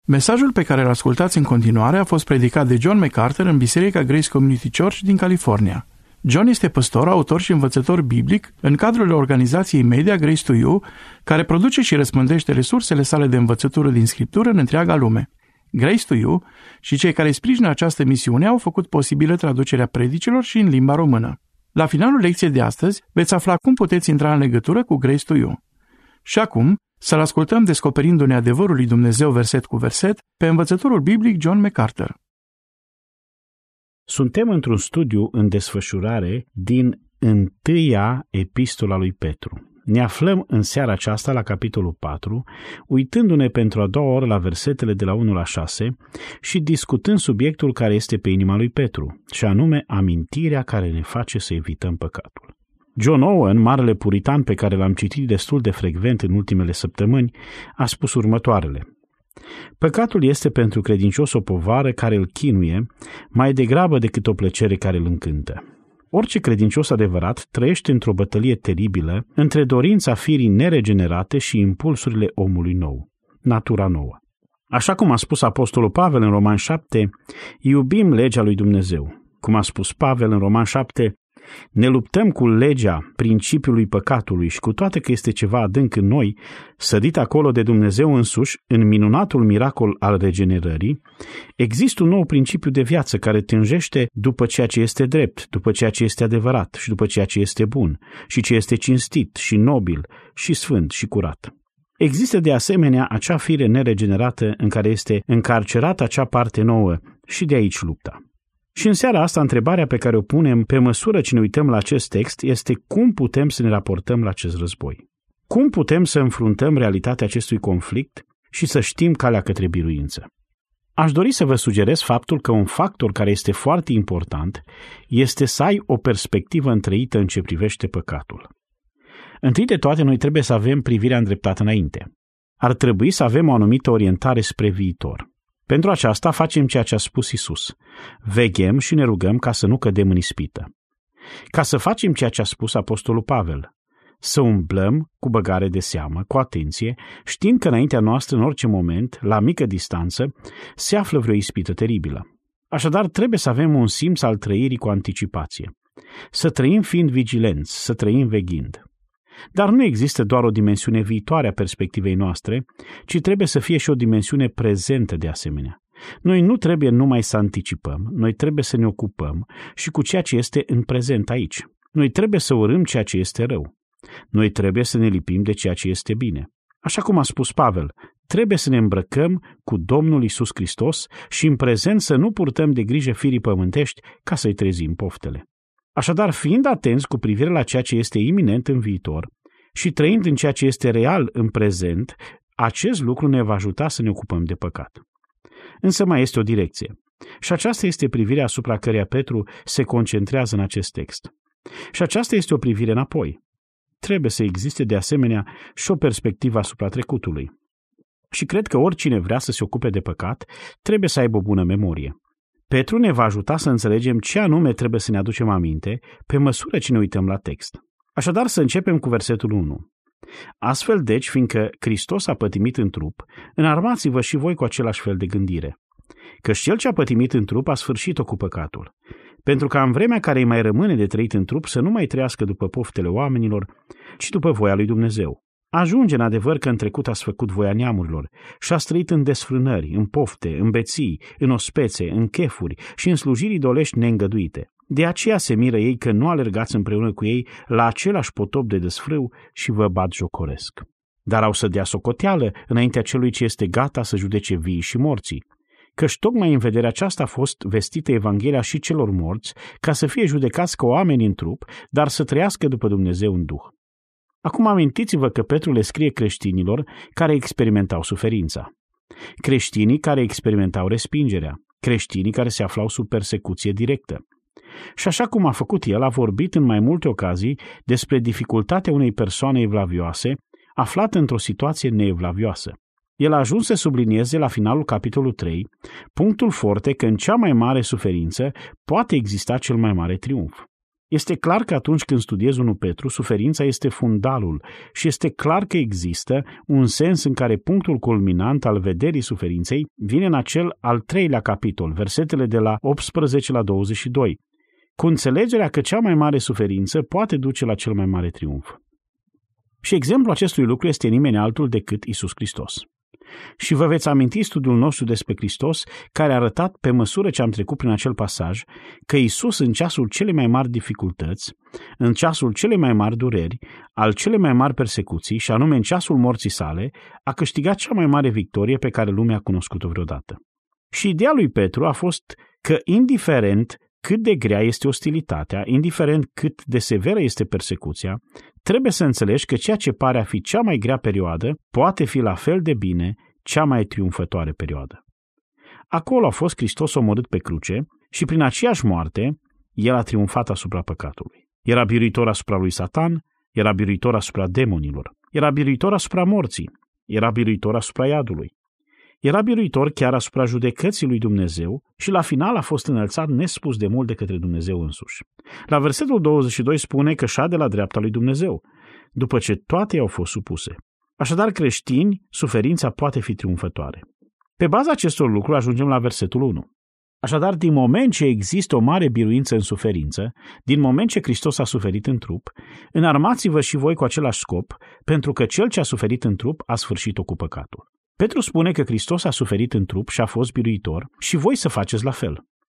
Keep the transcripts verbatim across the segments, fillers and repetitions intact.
Mesajul pe care îl ascultați în continuare a fost predicat de John MacArthur în Biserica Grace Community Church din California. John este păstor, autor și învățător biblic în cadrul organizației media Grace to You, care produce și răspândește resursele sale de învățătură din Scriptură în întreaga lume. Grace to You și cei care sprijină această misiune au făcut posibilă traducerea predicilor și în limba română. La finalul lecției de astăzi veți afla cum puteți intra în legătură cu Grace to You. Și acum, să-l ascultăm descoperindu-ne adevărul lui Dumnezeu verset cu verset pe învățătorul biblic John MacArthur. Suntem într-un studiu în desfășurare din întâia epistola lui Petru. Ne aflăm în seara aceasta la capitolul patru, uitându-ne pentru a doua oră la versetele de la unu la șase și discutând subiectul care este pe inima lui Petru, și anume amintirea care ne face să evităm păcatul. John Owen, marele puritan pe care l-am citit destul de frecvent în ultimele săptămâni, a spus următoarele: păcatul este pentru credincios o povară care îl chinuie mai degrabă decât o plăcere care îl încântă. Orice credincios adevărat trăiește într-o bătălie teribilă între dorința firii neregenerate și impulsurile omului nou, natura nouă. Așa cum a spus apostolul Pavel în Roman șapte, iubim legea lui Dumnezeu. Cum a spus Pavel în Roman șapte, ne luptăm cu legea principiului păcatului și cu toate că este ceva adânc în noi, sădit acolo de Dumnezeu însuși, în minunatul miracol al regenerării, există un nou principiu de viață care tânjește după ceea ce este drept, după ceea ce este adevărat și după ceea ce este bun și ce este cinstit și nobil și sfânt și curat. Există de asemenea acea fire neregenerată în care este încarcerată acea parte nouă și de aici lupta. Și în seara asta, întrebarea pe care o punem pe măsură ce ne uităm la acest text este cum putem să ne raportăm la acest război. Cum putem să înfruntăm realitatea acestui conflict și să știm calea către biruință. Aș dori să vă sugerez faptul că un factor care este foarte important este să ai o perspectivă întrăită în ce privește păcatul. Întâi de toate, noi trebuie să avem privirea îndreptată înainte. Ar trebui să avem o anumită orientare spre viitor. Pentru aceasta facem ceea ce a spus Iisus. Veghem și ne rugăm ca să nu cădem în ispită. Ca să facem ceea ce a spus apostolul Pavel. Să umblăm cu băgare de seamă, cu atenție, știind că înaintea noastră, în orice moment, la mică distanță, se află vreo ispită teribilă. Așadar, trebuie să avem un simț al trăirii cu anticipație. Să trăim fiind vigilenți, să trăim veghind. Dar nu există doar o dimensiune viitoare a perspectivei noastre, ci trebuie să fie și o dimensiune prezentă de asemenea. Noi nu trebuie numai să anticipăm, noi trebuie să ne ocupăm și cu ceea ce este în prezent aici. Noi trebuie să urâm ceea ce este rău. Noi trebuie să ne lipim de ceea ce este bine. Așa cum a spus Pavel, trebuie să ne îmbrăcăm cu Domnul Iisus Hristos și în prezent să nu purtăm de grijă firii pământești ca să-i trezim poftele. Așadar, fiind atenți cu privire la ceea ce este iminent în viitor și trăind în ceea ce este real în prezent, acest lucru ne va ajuta să ne ocupăm de păcat. Însă mai este o direcție. Și aceasta este privirea asupra căreia Petru se concentrează în acest text. Și aceasta este o privire înapoi. Trebuie să existe de asemenea și o perspectivă asupra trecutului. Și cred că oricine vrea să se ocupe de păcat trebuie să aibă o bună memorie. Petru ne va ajuta să înțelegem ce anume trebuie să ne aducem aminte pe măsură ce ne uităm la text. Așadar, să începem cu versetul unu. Astfel, deci, fiindcă Hristos a pătimit în trup, înarmați-vă și voi cu același fel de gândire. Căci cel ce a pătimit în trup a sfârșit-o cu păcatul, pentru ca în vremea care îi mai rămâne de trăit în trup să nu mai trăiască după poftele oamenilor, ci după voia lui Dumnezeu. Ajunge în adevăr că în trecut ați făcut voia neamurilor și ați trăit în desfrânări, în pofte, în beții, în ospețe, în chefuri și în slujiri idolești neîngăduite. De aceea se miră ei că nu alergați împreună cu ei la același potop de desfrâu și vă batjocoresc. Dar au să dea socoteală înaintea celui ce este gata să judece vii și morții. Căci tocmai în vederea aceasta a fost vestită Evanghelia și celor morți, ca să fie judecați ca oameni în trup, dar să trăiască după Dumnezeu în duh. Acum amintiți-vă că Petru le scrie creștinilor care experimentau suferința. Creștinii care experimentau respingerea. Creștinii care se aflau sub persecuție directă. Și așa cum a făcut el, a vorbit în mai multe ocazii despre dificultatea unei persoane evlavioase aflată într-o situație neevlavioasă. El a ajuns să sublinieze la finalul capitolului trei punctul forte că în cea mai mare suferință poate exista cel mai mare triumf. Este clar că atunci când studiezi întâi Petru, suferința este fundalul și este clar că există un sens în care punctul culminant al vederii suferinței vine în acel al treilea capitol, versetele de la optsprezece la douăzeci și doi, cu înțelegerea că cea mai mare suferință poate duce la cel mai mare triumf. Și exemplul acestui lucru este nimeni altul decât Iisus Hristos. Și vă veți aminti studiul nostru despre Hristos, care a arătat, pe măsură ce am trecut prin acel pasaj, că Iisus, în ceasul cele mai mari dificultăți, în ceasul cele mai mari dureri, al cele mai mari persecuții, și anume în ceasul morții sale, a câștigat cea mai mare victorie pe care lumea a cunoscut-o vreodată. Și ideea lui Petru a fost că, indiferent cât de grea este ostilitatea, indiferent cât de severă este persecuția, trebuie să înțelegi că ceea ce pare a fi cea mai grea perioadă poate fi la fel de bine cea mai triumfătoare perioadă. Acolo a fost Hristos omorât pe cruce și prin aceeași moarte El a triumfat asupra păcatului. Era biruitor asupra lui Satan, era biruitor asupra demonilor, era biruitor asupra morții, era biruitor asupra iadului. Era biruitor chiar asupra judecății lui Dumnezeu și la final a fost înălțat nespus de mult de către Dumnezeu însuși. La versetul douăzeci și doi spune că șade la dreapta lui Dumnezeu, după ce toate i-au fost supuse. Așadar, creștini, suferința poate fi triumfătoare. Pe baza acestor lucruri ajungem la versetul unu. Așadar, din moment ce există o mare biruință în suferință, din moment ce Hristos a suferit în trup, înarmați-vă și voi cu același scop, pentru că cel ce a suferit în trup a sfârșit-o cu păcatul. Petru spune că Hristos a suferit în trup și a fost biruitor și voi să faceți la fel.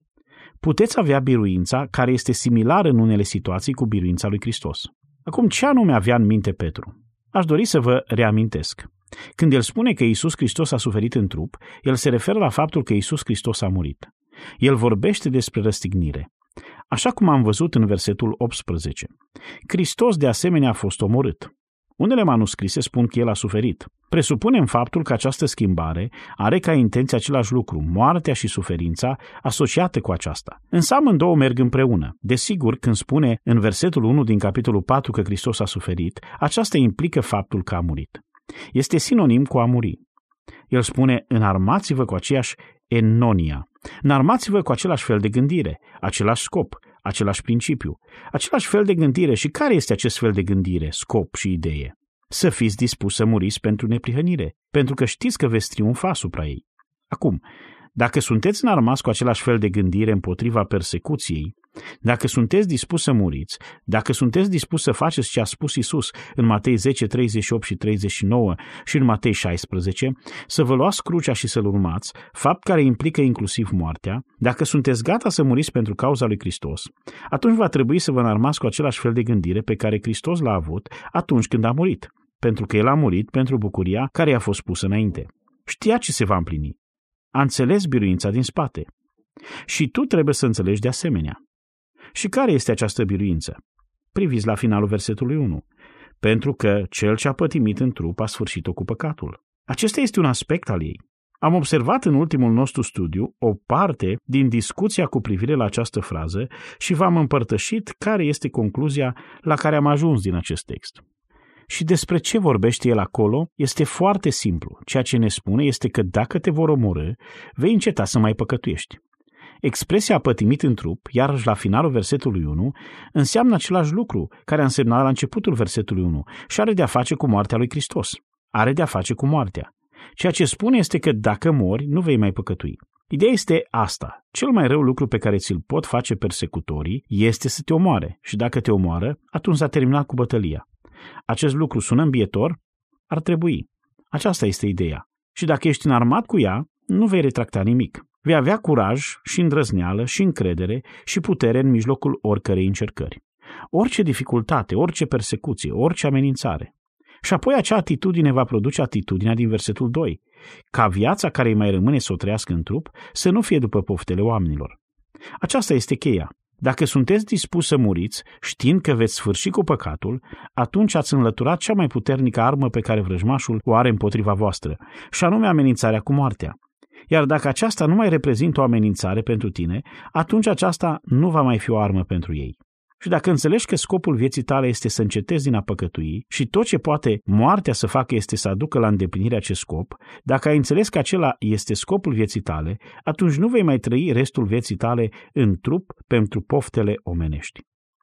Puteți avea biruința care este similară în unele situații cu biruința lui Hristos. Acum, ce anume avea în minte Petru? Aș dori să vă reamintesc. Când el spune că Iisus Hristos a suferit în trup, el se referă la faptul că Iisus Hristos a murit. El vorbește despre răstignire. Așa cum am văzut în versetul optsprezece. Hristos de asemenea a fost omorât. Unele manuscrise spun că el a suferit. Presupunem faptul că această schimbare are ca intenție același lucru, moartea și suferința asociate cu aceasta. Însă amândouă merg împreună. Desigur, când spune în versetul unu din capitolul patru că Hristos a suferit, aceasta implică faptul că a murit. Este sinonim cu a muri. El spune, înarmați-vă cu aceeași enonia. Înarmați-vă cu același fel de gândire, același scop, același principiu, același fel de gândire. Și care este acest fel de gândire, scop și idee? Să fiți dispus să muriți pentru neprihănire, pentru că știți că veți triumfa asupra ei. Acum, dacă sunteți înarmați cu același fel de gândire împotriva persecuției, dacă sunteți dispus să muriți, dacă sunteți dispus să faceți ce a spus Iisus în Matei zece, treizeci și opt și treizeci și nouă și în Matei șaisprezece, să vă luați crucea și să-L urmați, fapt care implică inclusiv moartea, dacă sunteți gata să muriți pentru cauza lui Hristos, atunci va trebui să vă înarmați cu același fel de gândire pe care Hristos l-a avut atunci când a murit, pentru că El a murit pentru bucuria care i-a fost pusă înainte. Știa ce se va împlini. A înțeles biruința din spate. Și tu trebuie să înțelegi de asemenea. Și care este această biruință? Priviți la finalul versetului unu. Pentru că cel ce a pătimit în trup a sfârșit-o cu păcatul. Acesta este un aspect al ei. Am observat în ultimul nostru studiu o parte din discuția cu privire la această frază și v-am împărtășit care este concluzia la care am ajuns din acest text. Și despre ce vorbește el acolo este foarte simplu. Ceea ce ne spune este că dacă te vor omorî, vei înceta să mai păcătuiești. Expresia pătimit în trup, iarăși la finalul versetului unu, înseamnă același lucru care a însemnat la începutul versetului unu și are de-a face cu moartea lui Hristos. Are de-a face cu moartea. Ceea ce spune este că dacă mori, nu vei mai păcătui. Ideea este asta. Cel mai rău lucru pe care ți-l pot face persecutorii este să te omoare și dacă te omoară, atunci s-a terminat cu bătălia. Acest lucru sună îmbietor? Ar trebui. Aceasta este ideea. Și dacă ești înarmat cu ea, nu vei retracta nimic. Vei avea curaj și îndrăzneală și încredere și putere în mijlocul oricărei încercări. Orice dificultate, orice persecuție, orice amenințare. Și apoi acea atitudine va produce atitudinea din versetul doi, ca viața care îi mai rămâne să o trăiască în trup să nu fie după poftele oamenilor. Aceasta este cheia. Dacă sunteți dispus să muriți, știind că veți sfârși cu păcatul, atunci ați înlăturat cea mai puternică armă pe care vrăjmașul o are împotriva voastră, și anume amenințarea cu moartea. Iar dacă aceasta nu mai reprezintă o amenințare pentru tine, atunci aceasta nu va mai fi o armă pentru ei. Și dacă înțelegi că scopul vieții tale este să încetezi din a păcătui și tot ce poate moartea să facă este să aducă la îndeplinire acest scop, dacă ai înțeles că acela este scopul vieții tale, atunci nu vei mai trăi restul vieții tale în trup pentru poftele omenești.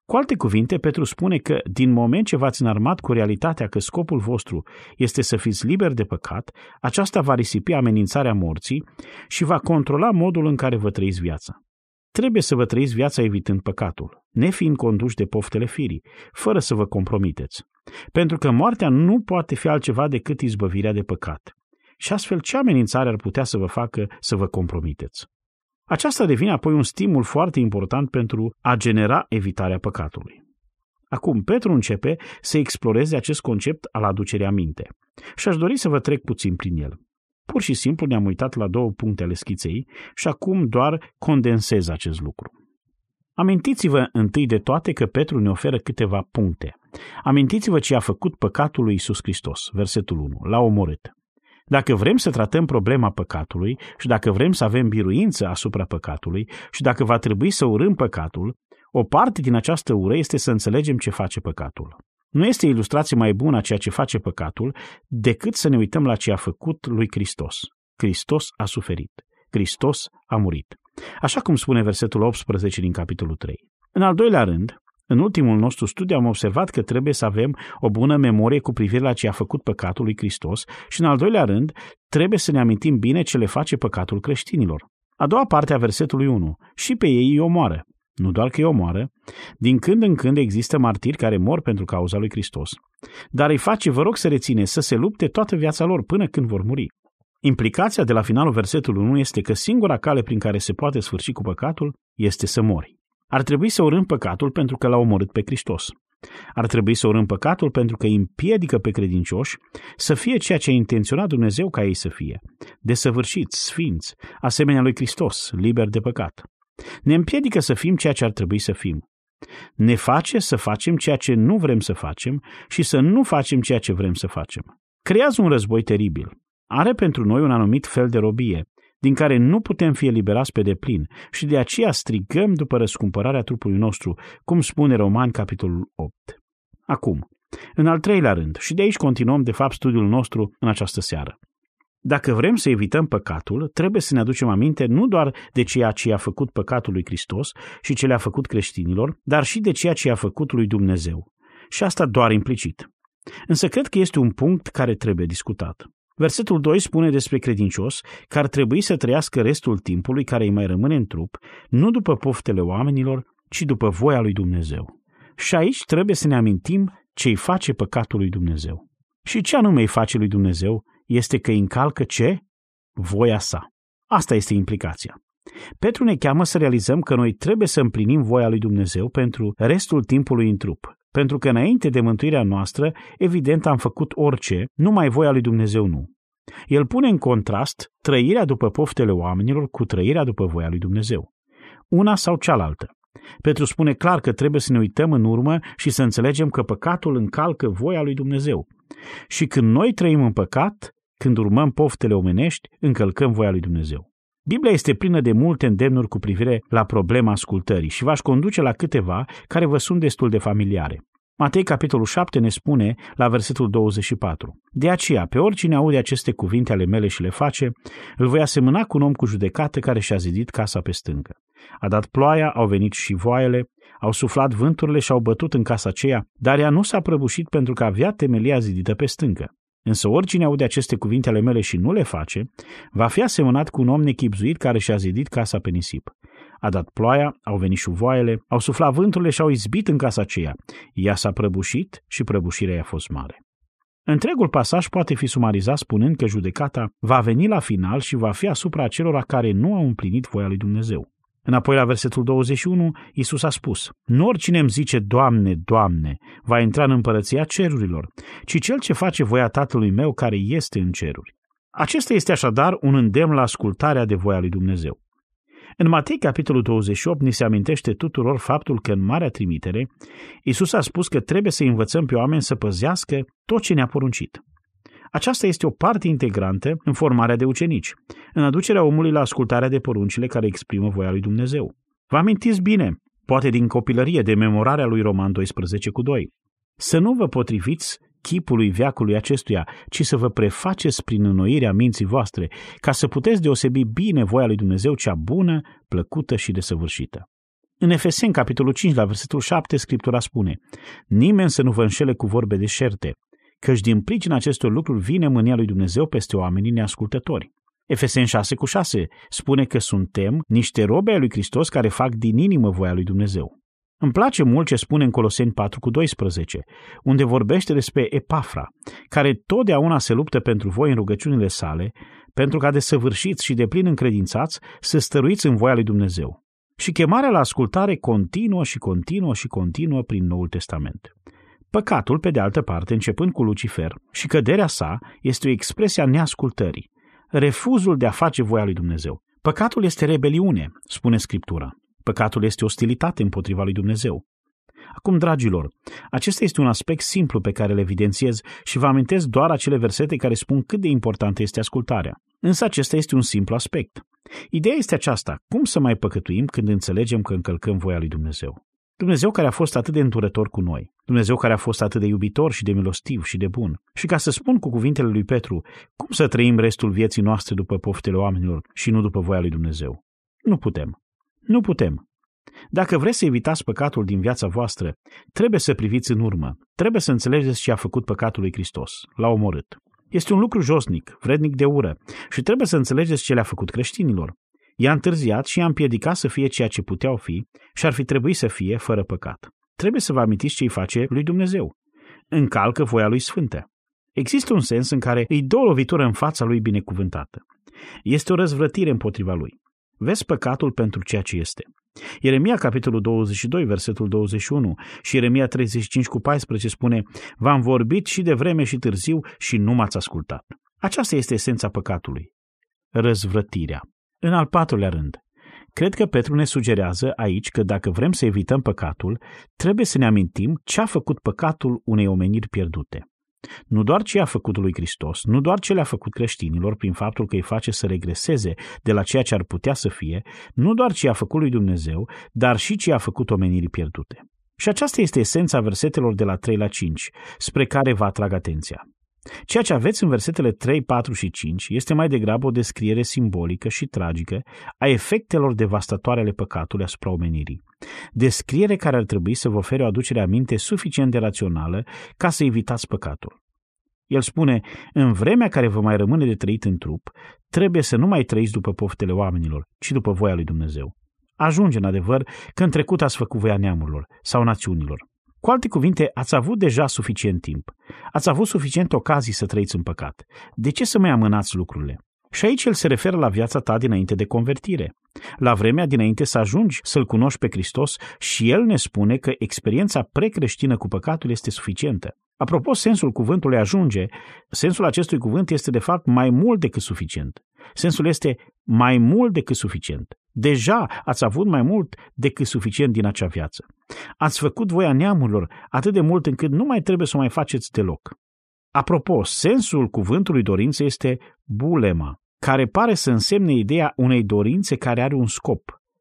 Cu alte cuvinte, Petru spune că din moment ce v-ați înarmat cu realitatea că scopul vostru este să fiți liberi de păcat, aceasta va risipi amenințarea morții și va controla modul în care vă trăiți viața. Trebuie să vă trăiți viața evitând păcatul, nefiind conduși de poftele firii, fără să vă compromiteți. Pentru că moartea nu poate fi altceva decât izbăvirea de păcat. Și astfel, ce amenințare ar putea să vă facă să vă compromiteți? Aceasta devine apoi un stimul foarte important pentru a genera evitarea păcatului. Acum, Petru începe să exploreze acest concept al aducerii aminte și aș dori să vă trec puțin prin el. Pur și simplu ne-am uitat la două puncte ale schiței și acum doar condensez acest lucru. Amintiți-vă întâi de toate că Petru ne oferă câteva puncte. Amintiți-vă ce a făcut păcatul lui Iisus Hristos, versetul unu, l-a omorât. Dacă vrem să tratăm problema păcatului și dacă vrem să avem biruință asupra păcatului și dacă va trebui să urâm păcatul, o parte din această ură este să înțelegem ce face păcatul. Nu este ilustrație mai bună a ceea ce face păcatul decât să ne uităm la ce a făcut lui Hristos. Hristos a suferit. Hristos a murit. Așa cum spune versetul optsprezece din capitolul trei. În al doilea rând, în ultimul nostru studiu am observat că trebuie să avem o bună memorie cu privire la ce a făcut păcatul lui Hristos și, în al doilea rând, trebuie să ne amintim bine ce le face păcatul creștinilor. A doua parte a versetului unu. Și pe ei îi omoară. Nu doar că îi omoară, din când în când există martiri care mor pentru cauza lui Hristos, dar îi face, vă rog să reține, să se lupte toată viața lor până când vor muri. Implicația de la finalul versetului unu este că singura cale prin care se poate sfârși cu păcatul este să mori. Ar trebui să urâm păcatul pentru că l-a omorât pe Hristos. Ar trebui să urâm păcatul pentru că îi împiedică pe credincioși să fie ceea ce a intenționat Dumnezeu ca ei să fie, desăvârșiți, sfinți, asemenea lui Hristos, liberi de păcat. Ne împiedică să fim ceea ce ar trebui să fim. Ne face să facem ceea ce nu vrem să facem și să nu facem ceea ce vrem să facem. Creează un război teribil. Are pentru noi un anumit fel de robie, din care nu putem fi eliberați pe deplin și de aceea strigăm după răscumpărarea trupului nostru, cum spune Romani, capitolul opt. Acum, în al treilea rând, și de aici continuăm de fapt studiul nostru în această seară. Dacă vrem să evităm păcatul, trebuie să ne aducem aminte nu doar de ceea ce a făcut păcatul lui Hristos și ce le-a făcut creștinilor, dar și de ceea ce a făcut lui Dumnezeu. Și asta doar implicit. Însă cred că este un punct care trebuie discutat. Versetul doi spune despre credincios că ar trebui să trăiască restul timpului care îi mai rămâne în trup, nu după poftele oamenilor, ci după voia lui Dumnezeu. Și aici trebuie să ne amintim ce îi face păcatul lui Dumnezeu. Și ce anume îi face lui Dumnezeu este că îi încalcă ce? Voia sa. Asta este implicația. Petru ne cheamă să realizăm că noi trebuie să împlinim voia lui Dumnezeu pentru restul timpului în trup. Pentru că înainte de mântuirea noastră, evident am făcut orice, numai voia lui Dumnezeu nu. El pune în contrast trăirea după poftele oamenilor cu trăirea după voia lui Dumnezeu. Una sau cealaltă. Petru spune clar că trebuie să ne uităm în urmă și să înțelegem că păcatul încalcă voia lui Dumnezeu. Și când noi trăim în păcat, când urmăm poftele omenești, încălcăm voia lui Dumnezeu. Biblia este plină de multe îndemnuri cu privire la problema ascultării și v-aș conduce la câteva care vă sunt destul de familiare. Matei, capitolul șapte, ne spune la versetul douăzeci și patru. De aceea, pe oricine aude aceste cuvinte ale mele și le face, îl voi asemăna cu un om cu judecată care și-a zidit casa pe stâncă. A dat ploaia, au venit și voaiele, au suflat vânturile și au bătut în casa aceea, dar ea nu s-a prăbușit pentru că avea temelia zidită pe stâncă. Însă oricine aude aceste cuvinte ale mele și nu le face, va fi asemănat cu un om nechibzuit care și-a zidit casa pe nisip. A dat ploaia, au venit și voaiele, au suflat vânturile și au izbit în casa aceea. Ea s-a prăbușit și prăbușirea i-a fost mare. Întregul pasaj poate fi sumarizat spunând că judecata va veni la final și va fi asupra acelora care nu au împlinit voia lui Dumnezeu. Înapoi la versetul douăzeci și unu, Iisus a spus: nu oricine îmi zice, Doamne, Doamne, va intra în împărăția cerurilor, ci cel ce face voia Tatălui meu care este în ceruri. Acesta este așadar un îndemn la ascultarea de voia lui Dumnezeu. În Matei, capitolul douăzeci și opt, ni se amintește tuturor faptul că în Marea Trimitere, Iisus a spus că trebuie să învățăm pe oameni să păzească tot ce ne-a poruncit. Aceasta este o parte integrantă în formarea de ucenici, în aducerea omului la ascultarea de poruncile care exprimă voia lui Dumnezeu. Vă amintiți bine, poate din copilărie, de memorarea lui Roman doisprezece cu doi. Să nu vă potriviți chipului veacului acestuia, ci să vă prefaceți prin înnoirea minții voastre, ca să puteți deosebi bine voia lui Dumnezeu, cea bună, plăcută și desăvârșită. În Efeseni, capitolul cinci, la versetul șapte, Scriptura spune: nimeni să nu vă înșele cu vorbe deșerte, căci din pricina acestor lucruri vine mânia lui Dumnezeu peste oamenii neascultători. Efeseni șase cu șase spune că suntem niște robi ai lui Hristos care fac din inimă voia lui Dumnezeu. Îmi place mult ce spune în Coloseni patru cu doisprezece, unde vorbește despre Epafra, care totdeauna se luptă pentru voi în rugăciunile sale, pentru ca desăvârșiți și deplin încredințați să stăruiți în voia lui Dumnezeu. Și chemarea la ascultare continuă și continuă și continuă prin Noul Testament. Păcatul, pe de altă parte, începând cu Lucifer și căderea sa, este o expresie a neascultării, refuzul de a face voia lui Dumnezeu. Păcatul este rebeliune, spune Scriptura. Păcatul este ostilitate împotriva lui Dumnezeu. Acum, dragilor, acesta este un aspect simplu pe care îl evidențiez și vă amintesc doar acele versete care spun cât de importantă este ascultarea. Însă acesta este un simplu aspect. Ideea este aceasta: cum să mai păcătuim când înțelegem că încălcăm voia lui Dumnezeu? Dumnezeu care a fost atât de îndurător cu noi, Dumnezeu care a fost atât de iubitor și de milostiv și de bun. Și ca să spun cu cuvintele lui Petru, cum să trăim restul vieții noastre după poftele oamenilor și nu după voia lui Dumnezeu? Nu putem. Nu putem. Dacă vreți să evitați păcatul din viața voastră, trebuie să priviți în urmă. Trebuie să înțelegeți ce a făcut păcatul lui Hristos. L-a omorât. Este un lucru josnic, vrednic de ură, și trebuie să înțelegeți ce le-a făcut creștinilor. I-a întârziat și i-a împiedicat să fie ceea ce puteau fi și ar fi trebuit să fie fără păcat. Trebuie să vă amintiți ce îi face lui Dumnezeu. Încalcă voia lui sfântă. Există un sens în care îi dă o lovitură în fața lui binecuvântată. Este o răzvrătire împotriva lui. Vezi păcatul pentru ceea ce este. Ieremia, capitolul douăzeci și doi, versetul douăzeci și unu și Ieremia treizeci și cinci cu paisprezece spune: v-am vorbit și de vreme și târziu și nu m-ați ascultat. Aceasta este esența păcatului. Răzvrătirea. În al patrulea rând, cred că Petru ne sugerează aici că dacă vrem să evităm păcatul, trebuie să ne amintim ce a făcut păcatul unei omeniri pierdute. Nu doar ce a făcut lui Hristos, nu doar ce le-a făcut creștinilor prin faptul că îi face să regreseze de la ceea ce ar putea să fie, nu doar ce a făcut lui Dumnezeu, dar și ce a făcut omenirii pierdute. Și aceasta este esența versetelor de la trei la cinci, spre care vă atrag atenția. Ceea ce aveți în versetele trei, patru și cinci este mai degrabă o descriere simbolică și tragică a efectelor devastatoare ale păcatului asupra omenirii. Descriere care ar trebui să vă ofere o aducere aminte suficient de rațională ca să evitați păcatul. El spune: în vremea care vă mai rămâne de trăit în trup, trebuie să nu mai trăiți după poftele oamenilor, ci după voia lui Dumnezeu. Ajunge în adevăr că în trecut ați făcut voia neamurilor sau națiunilor. Cu alte cuvinte, ați avut deja suficient timp. Ați avut suficient ocazii să trăiți în păcat. De ce să mai amânați lucrurile? Și aici el se referă la viața ta dinainte de convertire, la vremea dinainte să ajungi să-L cunoști pe Hristos, și el ne spune că experiența precreștină cu păcatul este suficientă. Apropo, sensul cuvântului ajunge, sensul acestui cuvânt este de fapt mai mult decât suficient. Sensul este mai mult decât suficient. Deja ați avut mai mult decât suficient din acea viață. Ați făcut voia neamurilor atât de mult încât nu mai trebuie să o mai faceți deloc. Apropo, sensul cuvântului dorință este bulema, care pare să însemne ideea unei dorințe care are un scop.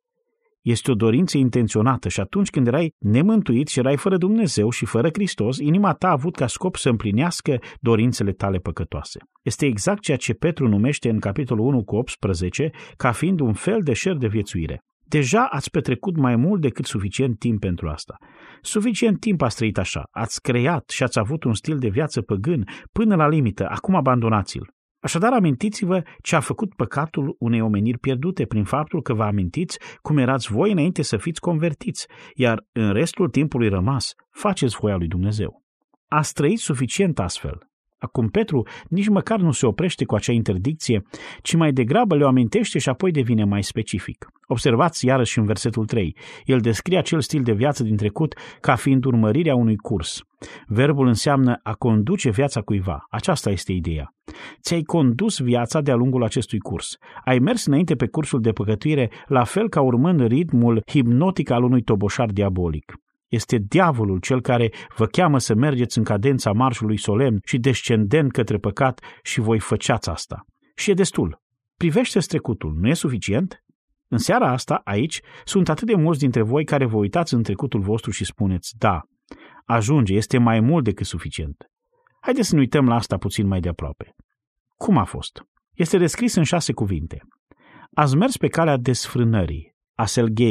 Este o dorință intenționată și atunci când erai nemântuit și erai fără Dumnezeu și fără Hristos, inima ta a avut ca scop să împlinească dorințele tale păcătoase. Este exact ceea ce Petru numește în capitolul unu cu optsprezece ca fiind un fel de șer de viețuire. Deja ați petrecut mai mult decât suficient timp pentru asta. Suficient timp ați trăit așa, ați creat și ați avut un stil de viață păgân până la limită, acum abandonați-l. Așadar, amintiți-vă ce a făcut păcatul unei omeniri pierdute prin faptul că vă amintiți cum erați voi înainte să fiți convertiți, iar în restul timpului rămas, faceți voia lui Dumnezeu. Ați trăit suficient astfel. Acum Petru nici măcar nu se oprește cu acea interdicție, ci mai degrabă le amintește și apoi devine mai specific. Observați iarăși în versetul trei. El descrie acel stil de viață din trecut ca fiind urmărirea unui curs. Verbul înseamnă a conduce viața cuiva. Aceasta este ideea. Ți-ai condus viața de-a lungul acestui curs. Ai mers înainte pe cursul de păcătuire, la fel ca urmând ritmul hipnotic al unui toboșar diabolic. Este diavolul cel care vă cheamă să mergeți în cadența marșului solemn și descendent către păcat și voi făceați asta. Și e destul. Privește-ți trecutul, nu e suficient? În seara asta, aici, sunt atât de mulți dintre voi care vă uitați în trecutul vostru și spuneți: da, ajunge, este mai mult decât suficient. Haideți să ne uităm la asta puțin mai de aproape. Cum a fost? Este descris în șase cuvinte. Ați mers pe calea desfrânării, aselgheia,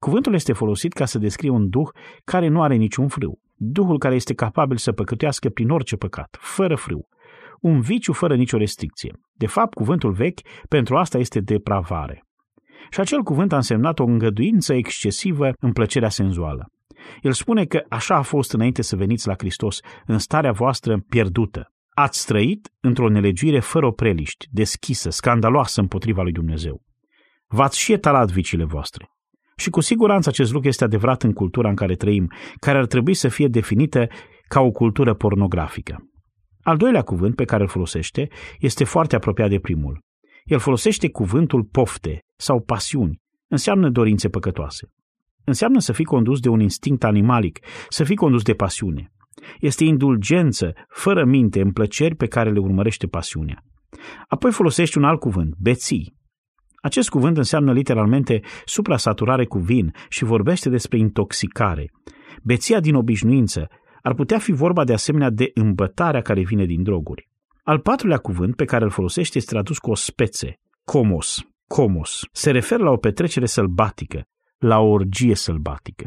Cuvântul este folosit ca să descrie un duh care nu are niciun frâu. Duhul care este capabil să păcătuiască prin orice păcat, fără frâu. Un viciu fără nicio restricție. De fapt, cuvântul vechi pentru asta este depravare. Și acel cuvânt a însemnat o îngăduință excesivă în plăcerea senzuală. El spune că așa a fost înainte să veniți la Hristos, în starea voastră pierdută. Ați trăit într-o nelegiuire fără opreliști, deschisă, scandaloasă împotriva lui Dumnezeu. V-ați și etalat viciile voastre. Și cu siguranță acest lucru este adevărat în cultura în care trăim, care ar trebui să fie definită ca o cultură pornografică. Al doilea cuvânt pe care îl folosește este foarte apropiat de primul. El folosește cuvântul pofte sau pasiuni. Înseamnă dorințe păcătoase. Înseamnă să fii condus de un instinct animalic, să fii condus de pasiune. Este indulgență, fără minte, în plăceri pe care le urmărește pasiunea. Apoi folosește un alt cuvânt, beții. Acest cuvânt înseamnă literalmente suprasaturare cu vin și vorbește despre intoxicare. Beția din obișnuință. Ar putea fi vorba de asemenea de îmbătarea care vine din droguri. Al patrulea cuvânt pe care îl folosește este tradus cu o spețe, comos, comos. Se referă la o petrecere sălbatică, la o orgie sălbatică.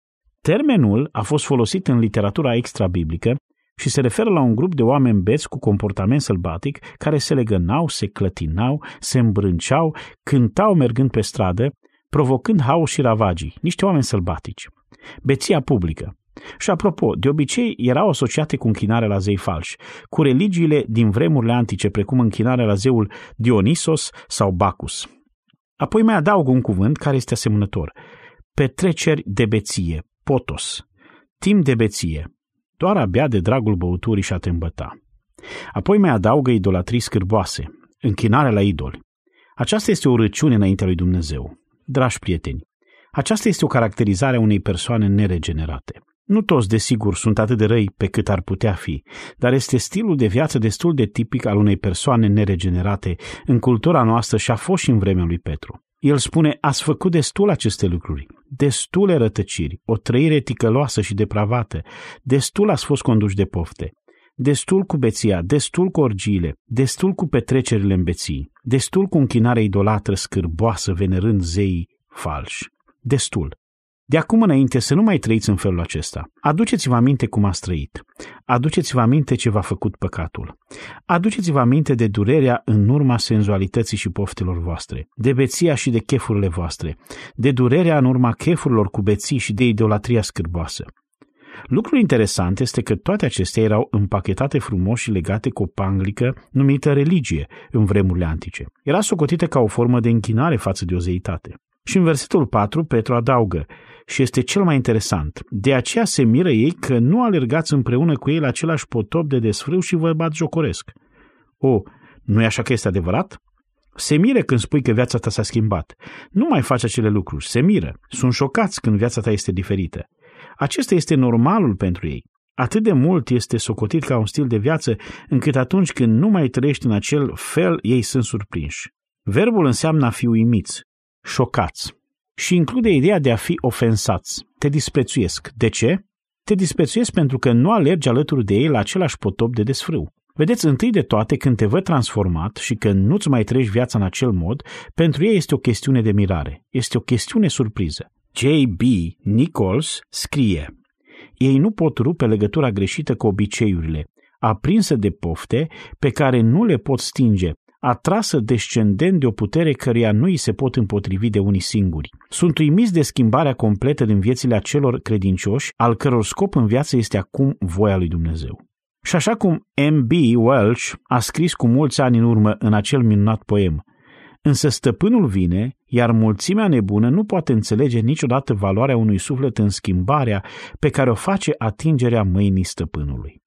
Termenul a fost folosit în literatura extrabiblică și se referă la un grup de oameni beți cu comportament sălbatic care se legănau, se clătinau, se îmbrânceau, cântau mergând pe stradă, provocând haos și ravagii, niște oameni sălbatici. Beția publică. Și apropo, de obicei erau asociate cu închinarea la zei falși, cu religiile din vremurile antice, precum închinarea la zeul Dionisos sau Bacchus. Apoi mai adaugă un cuvânt care este asemănător. Petreceri de beție, potos, timp de beție, doar abia de dragul băuturii și a te îmbăta. Apoi mai adaugă idolatrii scârboase, închinarea la idoli. Aceasta este o râciune înaintea lui Dumnezeu. Dragi prieteni, aceasta este o caracterizare a unei persoane neregenerate. Nu toți, desigur, sunt atât de răi pe cât ar putea fi, dar este stilul de viață destul de tipic al unei persoane neregenerate în cultura noastră și a fost și în vremea lui Petru. El spune, ați făcut destul aceste lucruri, destule rătăciri, o trăire ticăloasă și depravată, destul ați fost conduși de pofte, destul cu beția, destul cu orgiile, destul cu petrecerile în beții, destul cu închinarea idolatră scârboasă venerând zeii falși, destul. De acum înainte să nu mai trăiți în felul acesta. Aduceți-vă aminte cum ați trăit. Aduceți-vă aminte ce v-a făcut păcatul. Aduceți-vă aminte de durerea în urma senzualității și poftelor voastre, de beția și de chefurile voastre, de durerea în urma chefurilor cu beții și de idolatria scârboasă. Lucrul interesant este că toate acestea erau împachetate frumos și legate cu o panglică numită religie în vremurile antice. Era socotită ca o formă de închinare față de o zeitate. Și în versetul patru, Petru adaugă, și este cel mai interesant, de aceea se miră ei că nu alergați împreună cu ei la același potop de desfrâu și vă batjocoresc. O, nu e așa că este adevărat? Se miră când spui că viața ta s-a schimbat. Nu mai faci acele lucruri, se miră. Sunt șocați când viața ta este diferită. Acesta este normalul pentru ei. Atât de mult este socotit ca un stil de viață, încât atunci când nu mai trăiești în acel fel, ei sunt surprinși. Verbul înseamnă a fi uimiți, șocați și include ideea de a fi ofensați. Te disprețuiesc. De ce? Te disprețuiesc pentru că nu alergi alături de ei la același potop de desfrâu. Vedeți, întâi de toate, când te văd transformat și când nu-ți mai trăiești viața în acel mod, pentru ei este o chestiune de mirare. Este o chestiune surpriză. J B Nichols scrie, ei nu pot rupe legătura greșită cu obiceiurile, aprinsă de pofte pe care nu le pot stinge, atrasă descendent de o putere căreia nu îi se pot împotrivi de unii singuri. Sunt uimiți de schimbarea completă din viețile acelor credincioși, al căror scop în viață este acum voia lui Dumnezeu. Și așa cum M B Welch a scris cu mulți ani în urmă în acel minunat poem, însă stăpânul vine, iar mulțimea nebună nu poate înțelege niciodată valoarea unui suflet în schimbarea pe care o face atingerea mâinii stăpânului.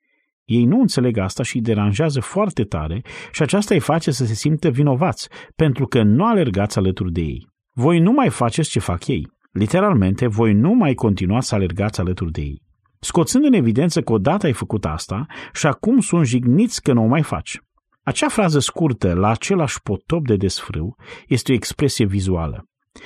Ei nu înțeleg asta și îi deranjează foarte tare și aceasta îi face să se simtă vinovați, pentru că nu alergați alături de ei. Voi nu mai faceți ce fac ei. Literalmente, voi nu mai continuați să alergați alături de ei. Scoțând în evidență că odată ai făcut asta și acum sunt jigniți că nu o mai faci. Acea frază scurtă, la același potop de desfrâu, este o expresie vizuală.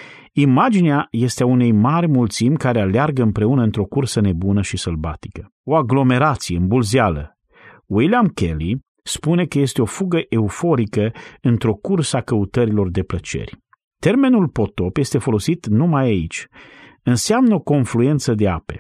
Imaginea este a unei mari mulțimi care aleargă împreună într-o cursă nebună și sălbatică. O aglomerație îmbulzeală. William Kelly spune că este o fugă euforică într-o cursă a căutărilor de plăceri. Termenul potop este folosit numai aici. Înseamnă o confluență de ape.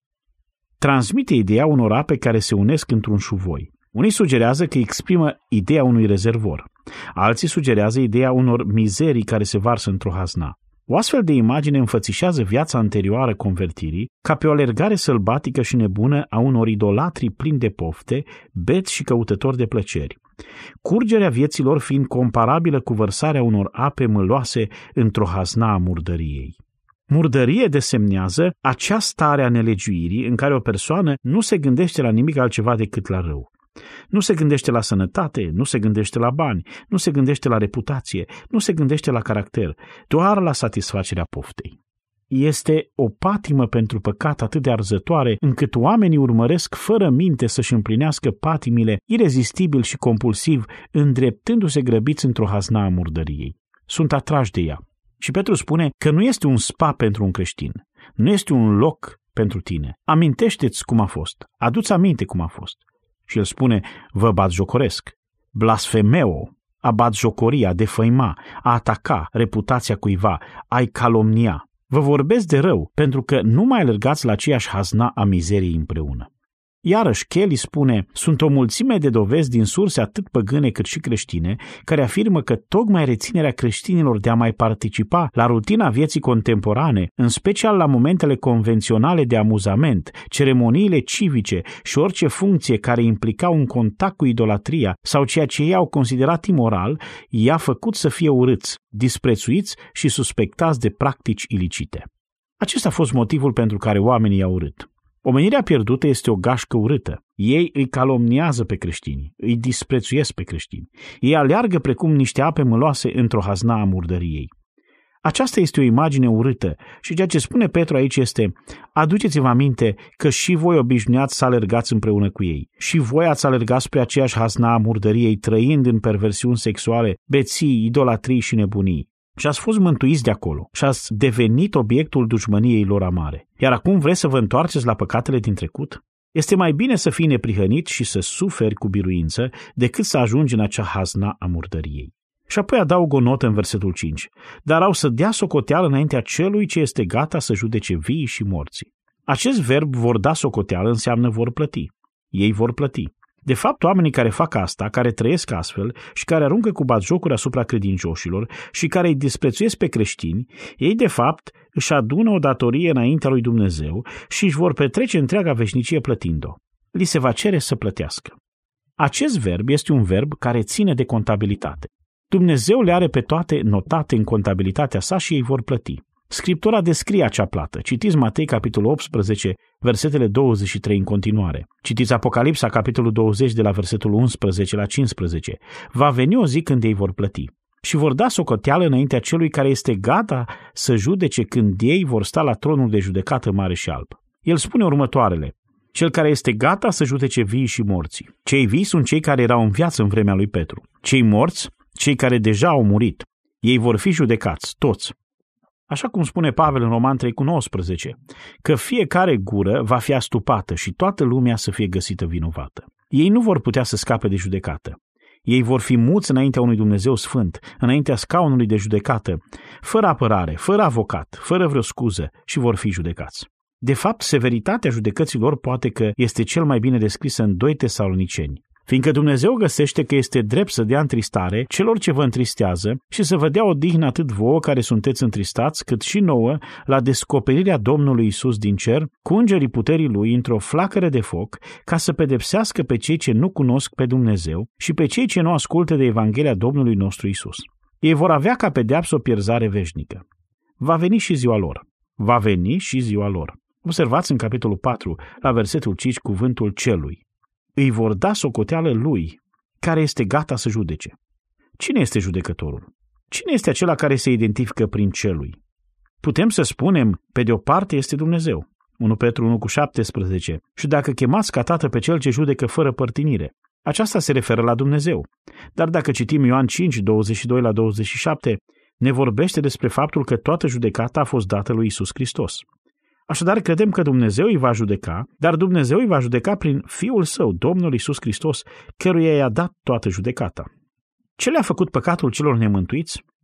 Transmite ideea unor ape care se unesc într-un șuvoi. Unii sugerează că exprimă ideea unui rezervor. Alții sugerează ideea unor mizerii care se varsă într-o hazna. O astfel de imagine înfățișează viața anterioară convertirii ca pe o alergare sălbatică și nebună a unor idolatri plini de pofte, beți și căutători de plăceri. Curgerea vieților fiind comparabilă cu vărsarea unor ape măloase într-o hazna a murdăriei. Murdărie desemnează acea stare a nelegiuirii în care o persoană nu se gândește la nimic altceva decât la rău. Nu se gândește la sănătate, nu se gândește la bani, nu se gândește la reputație, nu se gândește la caracter, doar la satisfacerea poftei. Este o patimă pentru păcat atât de arzătoare încât oamenii urmăresc fără minte să-și împlinească patimile irezistibil și compulsiv, îndreptându-se grăbiți într-o hazna a murdăriei. Sunt atrași de ea. Și Petru spune că nu este un spa pentru un creștin, nu este un loc pentru tine. Amintește-ți cum a fost, adu-ți aminte cum a fost. Și el spune, vă batjocoresc, blasfemeo, a batjocori, a defăima, a ataca reputația cuiva, a-i calomnia. Vă vorbesc de rău, pentru că nu mai alergați la aceeași hazna a mizeriei împreună. Iarăși, Kelly spune, sunt o mulțime de dovezi din surse atât păgâne cât și creștine, care afirmă că tocmai reținerea creștinilor de a mai participa la rutina vieții contemporane, în special la momentele convenționale de amuzament, ceremoniile civice și orice funcție care implicau un contact cu idolatria sau ceea ce ei au considerat imoral, i-a făcut să fie urâți, disprețuiți și suspectați de practici ilicite. Acesta a fost motivul pentru care oamenii i-au urât. Omenirea pierdută este o gașcă urâtă. Ei îi calomniază pe creștini, îi disprețuiesc pe creștini. Ei aleargă precum niște ape măloase într-o hazna a murdăriei. Aceasta este o imagine urâtă și ceea ce spune Petru aici este: aduceți-vă aminte că și voi obișnuiați să alergați împreună cu ei. Și voi ați alergat spre aceeași hazna a murdăriei, trăind în perversiuni sexuale, beții, idolatrii și nebunii. Și ați fost mântuiți de acolo și ați devenit obiectul dușmăniei lor amare. Iar acum vreți să vă întoarceți la păcatele din trecut? Este mai bine să fii neprihănit și să suferi cu biruință decât să ajungi în acea hazna a murdăriei. Și apoi adaugă o notă în versetul cinci. Dar au să dea socoteală înaintea celui ce este gata să judece vii și morții. Acest verb vor da socoteală înseamnă vor plăti. Ei vor plăti. De fapt, oamenii care fac asta, care trăiesc astfel și care aruncă cu batjocuri asupra credincioșilor și care îi disprețuiesc pe creștini, ei de fapt își adună o datorie înaintea lui Dumnezeu și își vor petrece întreaga veșnicie plătind-o. Li se va cere să plătească. Acest verb este un verb care ține de contabilitate. Dumnezeu le are pe toate notate în contabilitatea sa și ei vor plăti. Scriptura descrie acea plată. Citiți Matei, capitolul optsprezece, versetele douăzeci și trei în continuare. Citiți Apocalipsa, capitolul douăzeci, de la versetul unsprezece la cincisprezece. Va veni o zi când ei vor plăti și vor da socoteală înaintea celui care este gata să judece când ei vor sta la tronul de judecată mare și alb. El spune următoarele: cel care este gata să judece vii și morții. Cei vii sunt cei care erau în viață în vremea lui Petru. Cei morți, cei care deja au murit. Ei vor fi judecați, toți. Așa cum spune Pavel în Roman trei cu nouăsprezece, că fiecare gură va fi astupată și toată lumea să fie găsită vinovată. Ei nu vor putea să scape de judecată. Ei vor fi muți înaintea unui Dumnezeu sfânt, înaintea scaunului de judecată, fără apărare, fără avocat, fără vreo scuză și vor fi judecați. De fapt, severitatea judecăților poate că este cel mai bine descrisă în doi Tesaloniceni. Fiindcă Dumnezeu găsește că este drept să dea întristare celor ce vă întristează și să vă dea odihnă atât vouă care sunteți întristați, cât și nouă la descoperirea Domnului Isus din cer, cu îngerii puterii Lui într-o flacără de foc, ca să pedepsească pe cei ce nu cunosc pe Dumnezeu și pe cei ce nu ascultă de Evanghelia Domnului nostru Isus. Ei vor avea ca pedeapsă o pierzare veșnică. Va veni și ziua lor. Va veni și ziua lor. Observați în capitolul patru, la versetul cinci, cuvântul celui. Îi vor da socoteală lui, care este gata să judece. Cine este judecătorul? Cine este acela care se identifică prin celui? Putem să spunem, pe de o parte este Dumnezeu. unu Petru unu cu șaptesprezece. Și dacă chemați ca tată pe cel ce judecă fără părtinire. Aceasta se referă la Dumnezeu. Dar dacă citim Ioan cinci, douăzeci și doi la douăzeci și șapte, ne vorbește despre faptul că toată judecata a fost dată lui Isus Hristos. Așadar, credem că Dumnezeu îi va judeca, dar Dumnezeu îi va judeca prin Fiul Său, Domnul Iisus Hristos, căruia i-a dat toată judecata. Ce le-a făcut păcatul celor nemântuiți?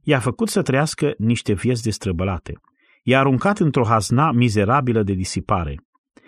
I-a făcut să trăiască niște vieți destrăbălate. I-a aruncat într-o hazna mizerabilă de disipare.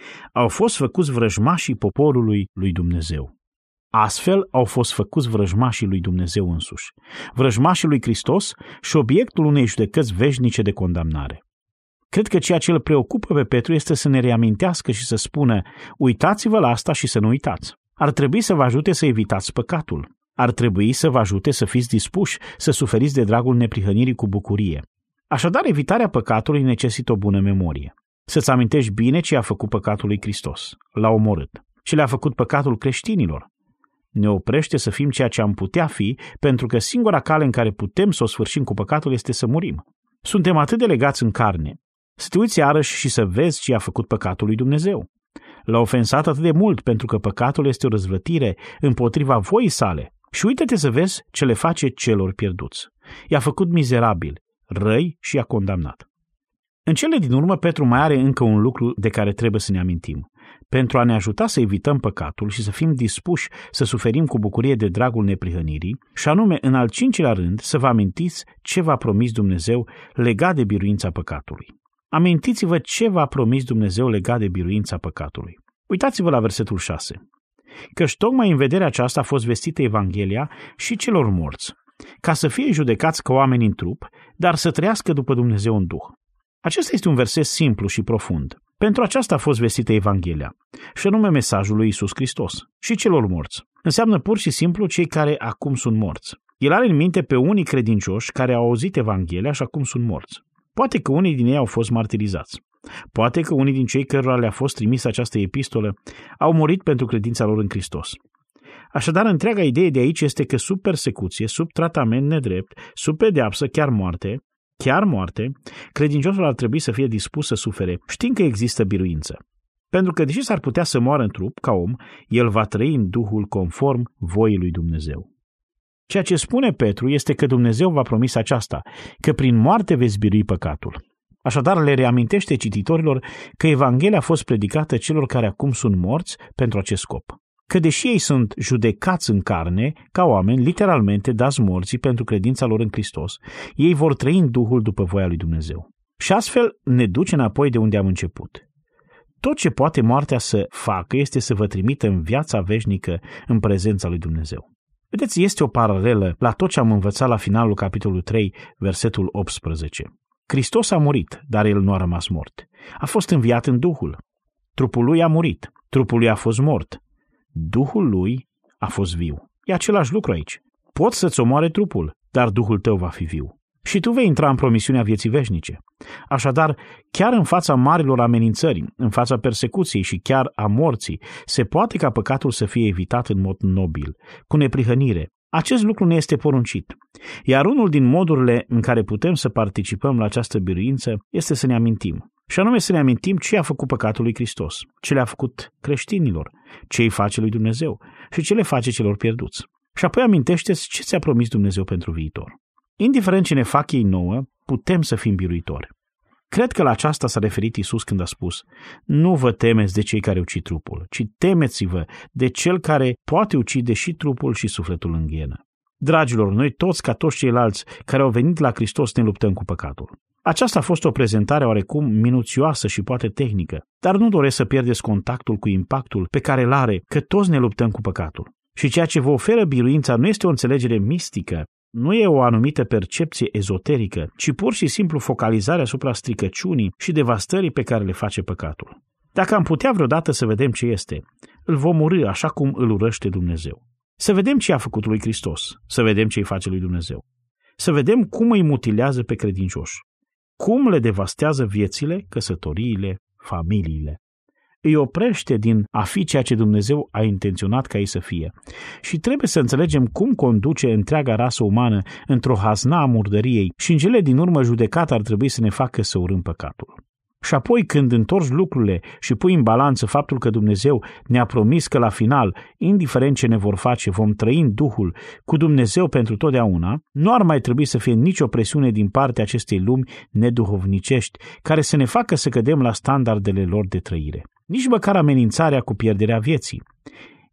Au fost făcuți vrăjmașii poporului lui Dumnezeu. Astfel au fost făcuți vrăjmașii lui Dumnezeu însuși, vrăjmașii lui Hristos și obiectul unei judecăți veșnice de condamnare. Cred că ceea ce îl preocupă pe Petru este să ne reamintească și să spună: uitați-vă la asta și să nu uitați. Ar trebui să vă ajute să evitați păcatul. Ar trebui să vă ajute să fiți dispuși să suferiți de dragul neprihănirii cu bucurie. Așadar, evitarea păcatului necesită o bună memorie. Să-ți amintești bine ce a făcut păcatul lui Hristos. L-a omorât. Ce le-a făcut păcatul creștinilor. Ne oprește să fim ceea ce am putea fi, pentru că singura cale în care putem să o sfârșim cu păcatul este să murim. Suntem atât de legați în carne. Să te uiți iarăși și să vezi ce a făcut păcatul lui Dumnezeu. L-a ofensat atât de mult pentru că păcatul este o răzvrătire împotriva voii sale. Și uită-te să vezi ce le face celor pierduți. I-a făcut mizerabil, răi și i-a condamnat. În cele din urmă, Petru mai are încă un lucru de care trebuie să ne amintim. Pentru a ne ajuta să evităm păcatul și să fim dispuși să suferim cu bucurie de dragul neprihănirii, și anume, în al cincilea rând, să vă amintiți ce v-a promis Dumnezeu legat de biruința păcatului. Amintiți-vă ce v-a promis Dumnezeu legat de biruința păcatului. Uitați-vă la versetul șase. Căci tocmai în vederea aceasta a fost vestită Evanghelia și celor morți, ca să fie judecați ca oameni în trup, dar să trăiască după Dumnezeu în duh. Acesta este un verset simplu și profund. Pentru aceasta a fost vestită Evanghelia, și anume mesajul lui Iisus Hristos, și celor morți. Înseamnă pur și simplu cei care acum sunt morți. El are în minte pe unii credincioși care au auzit Evanghelia și acum sunt morți. Poate că unii din ei au fost martirizați. Poate că unii din cei cărora le-a fost trimisă această epistolă au murit pentru credința lor în Hristos. Așadar, întreaga idee de aici este că sub persecuție, sub tratament nedrept, sub pedeapsă, chiar moarte, chiar moarte, credinciosul ar trebui să fie dispus să sufere, știind că există biruință. Pentru că, deși s-ar putea să moară în trup, ca om, el va trăi în Duhul conform voii lui Dumnezeu. Ceea ce spune Petru este că Dumnezeu v-a promis aceasta, că prin moarte veți birui păcatul. Așadar, le reamintește cititorilor că Evanghelia a fost predicată celor care acum sunt morți pentru acest scop. Că deși ei sunt judecați în carne, ca oameni, literalmente dați morții pentru credința lor în Hristos, ei vor trăi în Duhul după voia lui Dumnezeu. Și astfel ne duce înapoi de unde am început. Tot ce poate moartea să facă este să vă trimită în viața veșnică în prezența lui Dumnezeu. Vedeți, este o paralelă la tot ce am învățat la finalul capitolului trei, versetul optsprezece. Hristos a murit, dar el nu a rămas mort. A fost înviat în Duhul. Trupul lui a murit, trupul lui a fost mort. Duhul lui a fost viu. E același lucru aici. Poți să-ți omoare trupul, dar Duhul tău va fi viu. Și tu vei intra în promisiunea vieții veșnice. Așadar, chiar în fața marilor amenințări, în fața persecuției și chiar a morții, se poate ca păcatul să fie evitat în mod nobil, cu neprihănire. Acest lucru ne este poruncit. Iar unul din modurile în care putem să participăm la această biruință este să ne amintim. Și anume să ne amintim ce a făcut păcatul lui Hristos, ce le-a făcut creștinilor, ce îi face lui Dumnezeu și ce le face celor pierduți. Și apoi amintește-ți ce ți-a promis Dumnezeu pentru viitor. Indiferent ce ne fac ei nouă, putem să fim biruitori. Cred că la aceasta s-a referit Iisus când a spus: nu vă temeți de cei care ucid trupul, ci temeți-vă de cel care poate ucide și trupul și sufletul în ghenă. Dragilor, noi toți, ca toți ceilalți care au venit la Hristos, ne luptăm cu păcatul. Aceasta a fost o prezentare oarecum minuțioasă și poate tehnică, dar nu doresc să pierdeți contactul cu impactul pe care îl are, că toți ne luptăm cu păcatul. Și ceea ce vă oferă biruința nu este o înțelegere mistică, nu e o anumită percepție ezoterică, ci pur și simplu focalizarea asupra stricăciunii și devastării pe care le face păcatul. Dacă am putea vreodată să vedem ce este, îl vom urî așa cum îl urăște Dumnezeu. Să vedem ce a făcut lui Hristos, să vedem ce îi face lui Dumnezeu. Să vedem cum îi mutilează pe credincioși, cum le devastează viețile, căsătoriile, familiile. Îi oprește din a fi ceea ce Dumnezeu a intenționat ca ei să fie. Și trebuie să înțelegem cum conduce întreaga rasă umană într-o hazna a murdăriei și în cele din urmă judecata ar trebui să ne facă să urâm păcatul. Și apoi când întorci lucrurile și pui în balanță faptul că Dumnezeu ne-a promis că la final, indiferent ce ne vor face, vom trăi în Duhul cu Dumnezeu pentru totdeauna, nu ar mai trebui să fie nicio presiune din partea acestei lumi neduhovnicești care să ne facă să cădem la standardele lor de trăire. Nici măcar amenințarea cu pierderea vieții.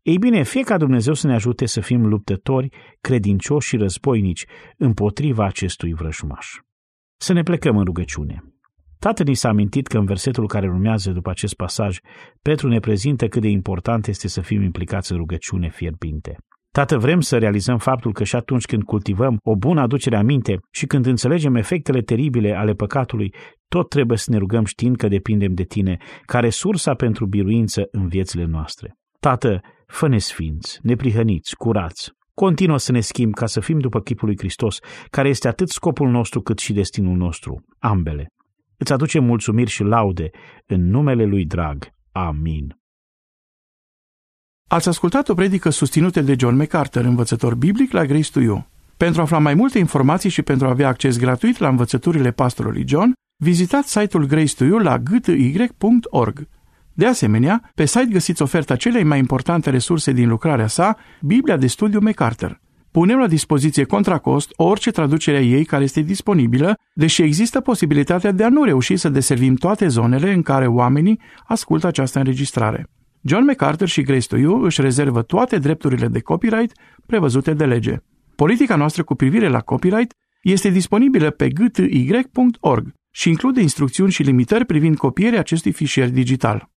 Ei bine, fie ca Dumnezeu să ne ajute să fim luptători, credincioși și războinici împotriva acestui vrăjmaș. Să ne plecăm în rugăciune. Tatăl ni s-a amintit că în versetul care urmează după acest pasaj, Petru ne prezintă cât de important este să fim implicați în rugăciune fierbinte. Tată, vrem să realizăm faptul că și atunci când cultivăm o bună aducere aminte și când înțelegem efectele teribile ale păcatului, tot trebuie să ne rugăm știind că depindem de Tine, ca resursa pentru biruință în viețile noastre. Tată, fă-ne sfinți, neprihăniți, curați. Continuă să ne schimbi ca să fim după chipul lui Hristos, care este atât scopul nostru cât și destinul nostru, ambele. Îți aducem mulțumiri și laude în numele lui drag. Amin. Ați ascultat o predică susținută de John MacArthur, învățător biblic la Grace to You. Pentru a afla mai multe informații și pentru a avea acces gratuit la învățăturile pastorului John, vizitați site-ul Grace to You la g t y punct org. De asemenea, pe site găsiți oferta celei mai importante resurse din lucrarea sa, Biblia de studiu MacArthur. Punem la dispoziție contra cost orice traducere a ei care este disponibilă, deși există posibilitatea de a nu reuși să deservim toate zonele în care oamenii ascultă această înregistrare. John MacArthur și Grace to You își rezervă toate drepturile de copyright prevăzute de lege. Politica noastră cu privire la copyright este disponibilă pe g t y punct org și include instrucțiuni și limitări privind copierea acestui fișier digital.